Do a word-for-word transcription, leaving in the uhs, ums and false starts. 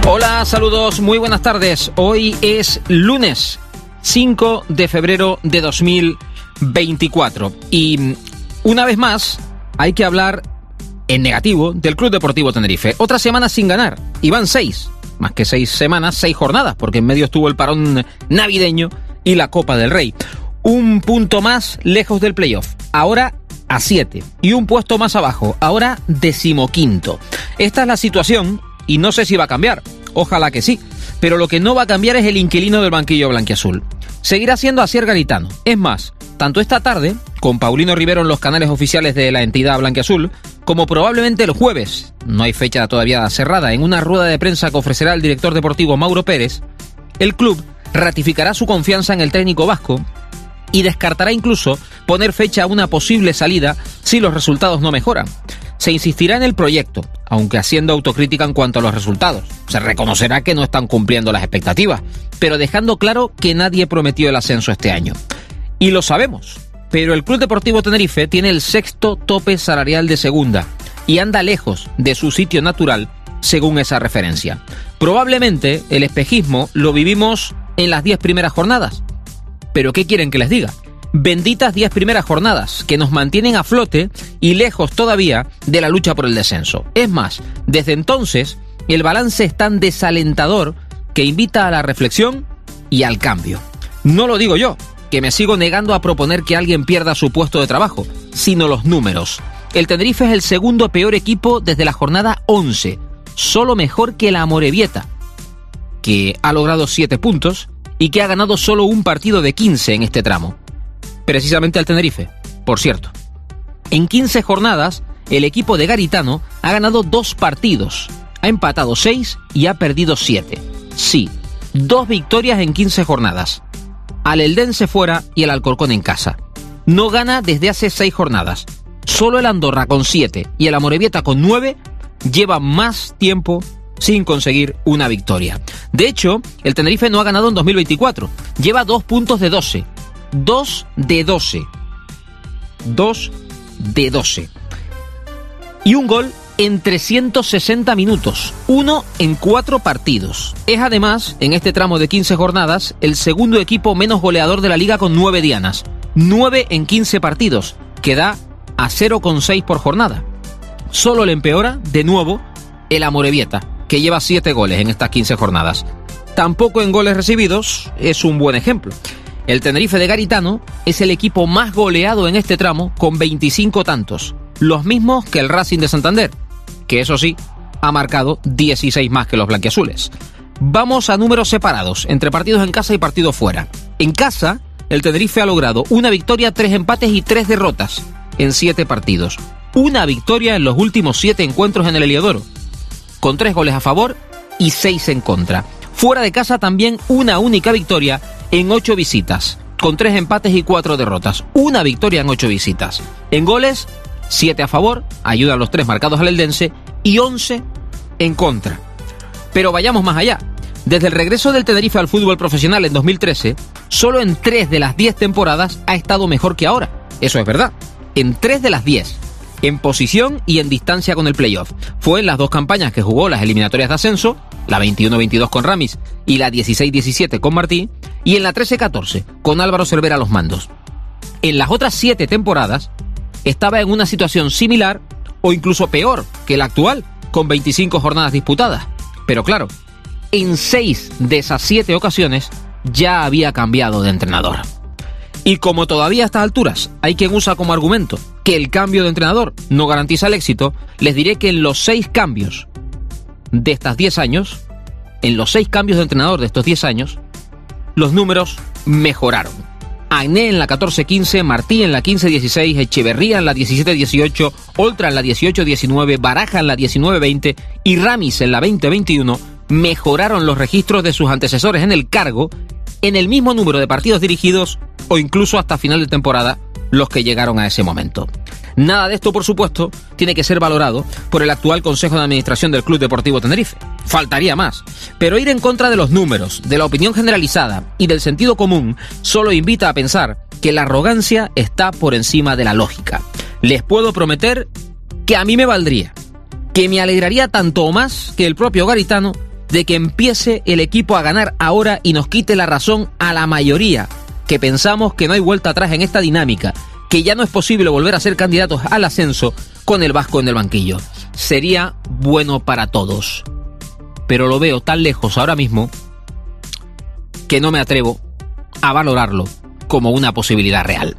Hola, saludos, muy buenas tardes. Hoy es lunes cinco de febrero de dos mil veinticuatro y una vez más hay que hablar en negativo del Club Deportivo Tenerife. Otra semana sin ganar y van seis, más que seis semanas, seis jornadas, porque en medio estuvo el parón navideño y la Copa del Rey. Un punto más lejos del playoff, ahora a siete, y un puesto más abajo, ahora decimoquinto. Esta es la situación y no sé si va a cambiar. Ojalá que sí, pero lo que no va a cambiar es el inquilino del banquillo blanquiazul. Seguirá siendo Asier Garitano. Es más, tanto esta tarde, con Paulino Rivero en los canales oficiales de la entidad blanquiazul, como probablemente el jueves, no hay fecha todavía cerrada, en una rueda de prensa que ofrecerá el director deportivo Mauro Pérez, el club ratificará su confianza en el técnico vasco y descartará incluso poner fecha a una posible salida si los resultados no mejoran. Se insistirá en el proyecto, aunque haciendo autocrítica en cuanto a los resultados. Se reconocerá que no están cumpliendo las expectativas, pero dejando claro que nadie prometió el ascenso este año. Y lo sabemos, pero el Club Deportivo Tenerife tiene el sexto tope salarial de segunda y anda lejos de su sitio natural según esa referencia. Probablemente el espejismo lo vivimos en las diez primeras jornadas. ¿Pero qué quieren que les diga? Benditas diez primeras jornadas que nos mantienen a flote y lejos todavía de la lucha por el descenso. Es más, desde entonces el balance es tan desalentador que invita a la reflexión y al cambio. No lo digo yo, que me sigo negando a proponer que alguien pierda su puesto de trabajo, sino los números. El Tenerife es el segundo peor equipo desde la jornada once, solo mejor que la Amorebieta, que ha logrado siete puntos y que ha ganado solo un partido de quince en este tramo. Precisamente al Tenerife, por cierto. En quince jornadas, el equipo de Garitano ha ganado dos partidos, ha empatado seis y ha perdido siete. Sí, dos victorias en quince jornadas. Al Eldense fuera y el Alcorcón en casa. No gana desde hace seis jornadas. Solo el Andorra con siete y el Amorebieta con nueve lleva más tiempo sin conseguir una victoria. De hecho, el Tenerife no ha ganado en dos mil veinticuatro. Lleva dos puntos de doce. dos de doce. dos de doce. Y un gol en trescientos sesenta minutos. Uno en cuatro partidos. Es además, en este tramo de quince jornadas, el segundo equipo menos goleador de la liga con nueve dianas. nueve en quince partidos, que da a cero coma seis por jornada. Solo le empeora, de nuevo, el Amorebieta, que lleva siete goles en estas quince jornadas. Tampoco en goles recibidos es un buen ejemplo. El Tenerife de Garitano es el equipo más goleado en este tramo con veinticinco tantos, los mismos que el Racing de Santander, que eso sí, ha marcado dieciséis más que los blanquiazules. Vamos a números separados, entre partidos en casa y partidos fuera. En casa, el Tenerife ha logrado una victoria, tres empates y tres derrotas en siete partidos. Una victoria en los últimos siete encuentros en el Heliodoro, con tres goles a favor y seis en contra. Fuera de casa también una única victoria en ocho visitas, con tres empates y cuatro derrotas. Una victoria en ocho visitas. En goles, siete a favor, ayudan los tres marcados al Eldense, y once en contra. Pero vayamos más allá. Desde el regreso del Tenerife al fútbol profesional en dos mil trece, solo en tres de las diez temporadas ha estado mejor que ahora. Eso es verdad. En tres de las diez. En posición y en distancia con el playoff. Fue en las dos campañas que jugó las eliminatorias de ascenso, la veintiuno veintidós con Ramis y la dieciséis diecisiete con Martí, y en la trece catorce con Álvaro Cervera a los mandos. En las otras siete temporadas estaba en una situación similar o incluso peor que la actual, con veinticinco jornadas disputadas. Pero claro, en seis de esas siete ocasiones ya había cambiado de entrenador. Y como todavía a estas alturas hay quien usa como argumento que el cambio de entrenador no garantiza el éxito, les diré que en los seis cambios de estos diez años, en los seis cambios de entrenador de estos diez años, los números mejoraron. Agné en la catorce quince, Martí en la quince dieciséis, Echeverría en la diecisiete dieciocho, Oltra en la dieciocho diecinueve, Baraja en la diecinueve veinte y Ramis en la veinte veintiuno mejoraron los registros de sus antecesores en el cargo en el mismo número de partidos dirigidos o incluso hasta final de temporada los que llegaron a ese momento. Nada de esto, por supuesto, tiene que ser valorado por el actual Consejo de Administración del Club Deportivo Tenerife. Faltaría más. Pero ir en contra de los números, de la opinión generalizada y del sentido común solo invita a pensar que la arrogancia está por encima de la lógica. Les puedo prometer que a mí me valdría, que me alegraría tanto o más que el propio Garitano de que empiece el equipo a ganar ahora y nos quite la razón a la mayoría, que pensamos que no hay vuelta atrás en esta dinámica, que ya no es posible volver a ser candidatos al ascenso con el Vasco en el banquillo. Sería bueno para todos. Pero lo veo tan lejos ahora mismo que no me atrevo a valorarlo como una posibilidad real.